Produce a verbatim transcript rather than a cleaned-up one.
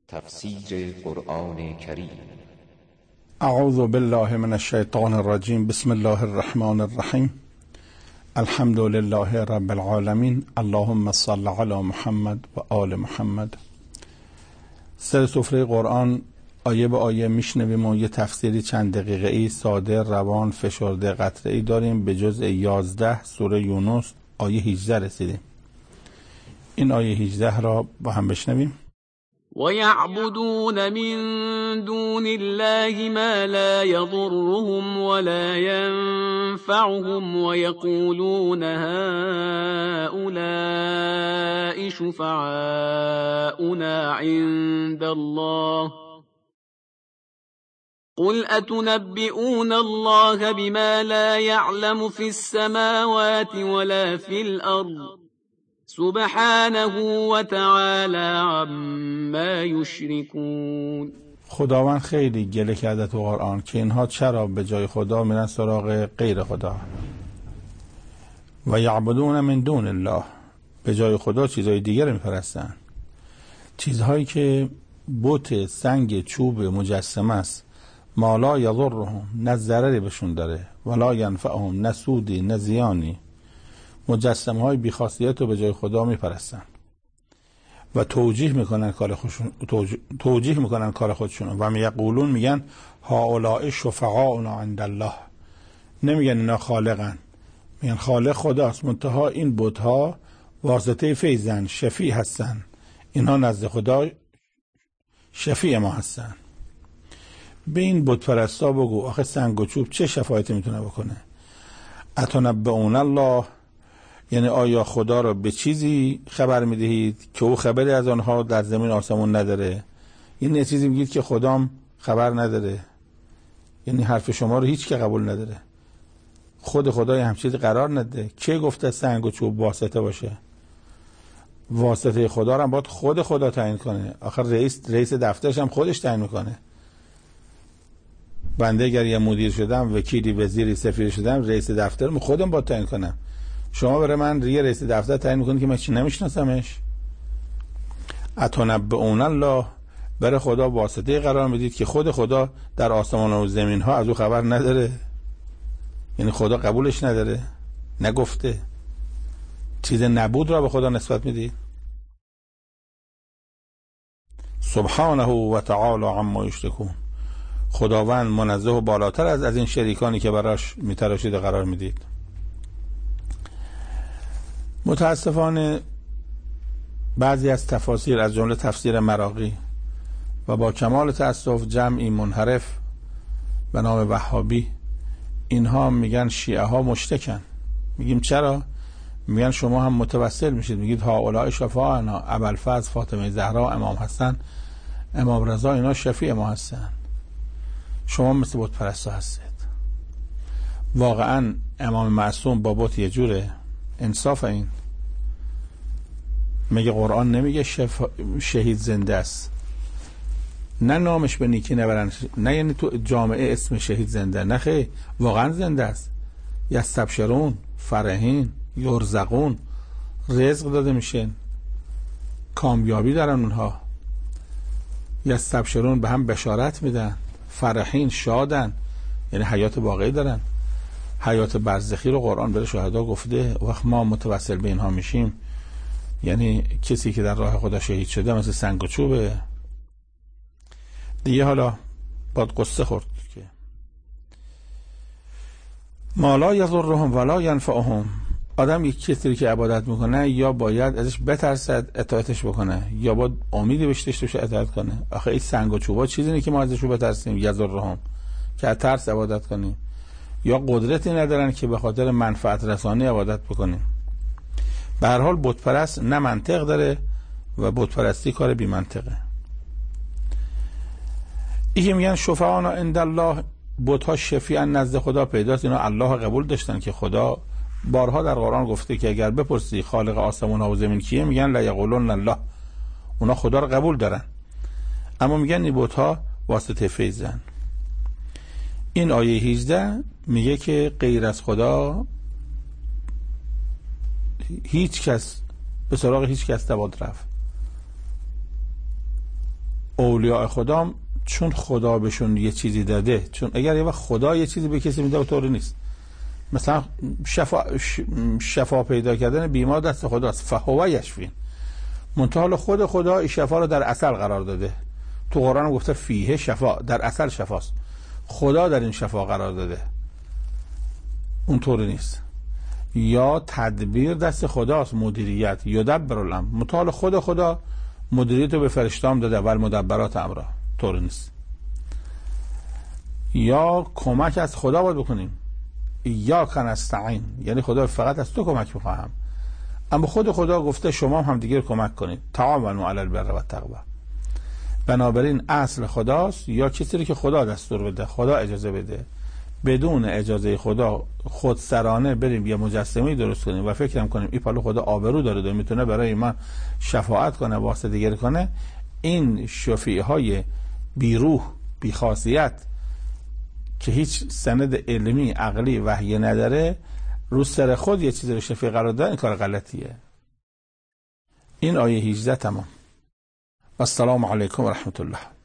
تفسیر قرآن کریم. اعوذ بالله من الشیطان الرجیم. بسم الله الرحمن الرحیم. الحمد لله رب العالمین. اللهم صل علی محمد و آل محمد. سر سفره قرآن آیه به آیه میشنویم و یه تفسیری چند دقیقه ای ساده، روان، فشرده، قطره ای داریم. به جزء یازده سوره یونس آیه هجده رسیدیم. این آیه هجده را با هم بشنویم. وَيَعْبُدُونَ مِن دُونِ اللَّهِ مَا لَا يَضُرُّهُمْ وَلَا يَنفَعُهُمْ وَيَقُولُونَ هَؤُلَاءِ شُفَعَاؤُنَا عِندَ اللَّهِ قُلْ أَتُنَبِّئُونَ اللَّهَ بِمَا لَا يَعْلَمُ فِي السَّمَاوَاتِ وَلَا فِي الْأَرْضِ سبحانه و تعالی عما یشرکون. خداوند خیلی گله کرده تو قرآن که اینها چرا به جای خدا میرن سراغ غیر خدا. و یعبدون من دون الله، به جای خدا چیزهای دیگر میپرستن، چیزهایی که بت، سنگ، چوب، مجسمه است. ما لا یضرهم، نه ضرری بهشون داره، ولا ینفعهم، نه سودی نه زیانی. مجسمه های بیخاصیت رو به جای خدا میپرستن و توجیه میکنن کار خودشون توجیه, توجیه میکنن کار خودشون و میقولون میگن هؤلاء شفعاؤنا عند الله. نمیگن اینا خالقن، میگن خالق خداست، منتها این بت‌ها واسطه فیضن، شفیع هستن. اینها نزد خدا شفیع ما هستن. به این بت پرستا بگو آخه سنگ و چوب چه شفاعتی میتونه بکنه؟ اتنبئون الله، یعنی آیا خدا را به چیزی خبر میدهید که او خبری از آنها در زمین آسمون نداره؟ این یه چیزی میگید که خدام خبر نداره، یعنی حرف شما رو هیچ که قبول نداره. خود خدای هم چیزی قرار نده. که گفته سنگ و چوب واسطه باشه؟ واسطه خدا رو هم باید خود خدا تعیین کنه. آخر رئیس رئیس دفترش هم خودش تعیین میکنه. بنده اگر یه مدیر شدم، وکیلی، وزیری، سفیر شدم، رئیس دفترم خودم باید تعیین کنم. شما برای من یه رئیس دفتر تعیین میکنید که من چی نمیشناسمش؟ اتنبئون الله، برای خدا واسطه قرار میدید که خود خدا در آسمان و زمین ها از او خبر نداره، یعنی خدا قبولش نداره، نگفته، چیز نبود را به خدا نسبت میدید. سبحانه و تعالی عما یشرکون، خداوند منزه و بالاتر از از این شریکانی که براش میتراشید قرار میدید. متاسفانه بعضی از تفاسیر از جمله تفسیر مراغی و با کمال تأسف جمعی منحرف به نام وهابی، اینها میگن شیعه ها مشتکن. میگیم چرا؟ میگن شما هم متوسل میشید، میگید هؤلاء شفاعنا، ابوالفضل، فاطمه زهرا، امام حسن، امام رضا، اینا شفیع ما هستن، شما مثل بت پرستا هستید. واقعا امام معصوم با بت یه جوره؟ انصاف این. مگه قرآن نمیگه شف... شهید زنده است؟ نه نامش به نیکی نبرن، نه یعنی تو جامعه اسم شهید زنده، نه خیلی واقعا زنده است. یستبشرون، فرحین، یرزقون، رزق داده میشه، کامیابی دارن اونها. یستبشرون، به هم بشارت میدن. فرحین، شادن، یعنی حیات باقی دارن. حیات برزخی رو قرآن برای شهدا گفته. وقت ما متوسل به اینها میشیم، یعنی کسی که در راه خدا شهید شده مثل سنگ و چوبه دیگه. حالا باید قصه خورد که ما لا یضرهم ولا ینفعهم. آدم یک کسی که عبادت میکنه یا باید ازش بترسد اطاعتش بکنه، یا باید امیدی بهش داشته باشه اطاعت کنه. آخه این سنگ و چوبا چیزی نیست که ما ازش بترسیم، یضرهم، که از ترس عبادت کنیم، یا قدرتی ندارن که به خاطر منفعت رسانی عبادت بکنیم. به هر حال بت پرست نه منطق داره و بت پرستی کار بی منطقه. این میگن شفعانا عند الله، بت ها شفیعا نزد خدا پیداست. اینا الله قبول داشتن که خدا بارها در قرآن گفته که اگر بپرسی خالق آسمان ها و زمین کیه، میگن لا یقولون الله، اونا خدا رو قبول دارن. اما میگن این بت ها واسطه فیضن. این آیه هجده میگه که غیر از خدا هیچ کس به سراغ هیچ کس نباید رفت. اولیاء خدا چون خدا بهشون یه چیزی داده، چون اگر یه وقت خدا یه چیزی به کسی میده طوری نیست. مثلا شفا شفا پیدا کردن بیمار دست خداست، فهو یشفین. منتها خود خدا این شفا رو در اصل قرار داده. تو قرآن گفته فیه شفا، در اصل شفاست. خدا در این شفا قرار داده، اونطوری نیست. یا تدبیر دست خداست، مدیریت، یدبر الامر. منتها خود خدا مدیریت رو به فرشتام داده، ول مدبرات امرا، طوری نیست. یا کمک از خدا باید بکنیم، ایاک نستعین، یعنی خدا فقط از تو کمک میخواهم. اما خود خدا گفته شما هم دیگه کمک کنید، تعاونوا علی البر و التقوی. بنابراین اصل خداست، یا کسی که خدا دستور بده، خدا اجازه بده. بدون اجازه خدا خودسرانه بریم یه مجسمه درست کنیم و فکرم کنیم این پالو خدا آبرو داره و میتونه برای من شفاعت کنه، واسطه دیگری کنه، این شفیع های بیروح بیخاصیت که هیچ سند علمی عقلی وحی نداره، رو سر خود یه چیزی رو شفیع قرار دادن، این کار غلطیه. این آیه هجده تمام. السلام علیکم و رحمت الله.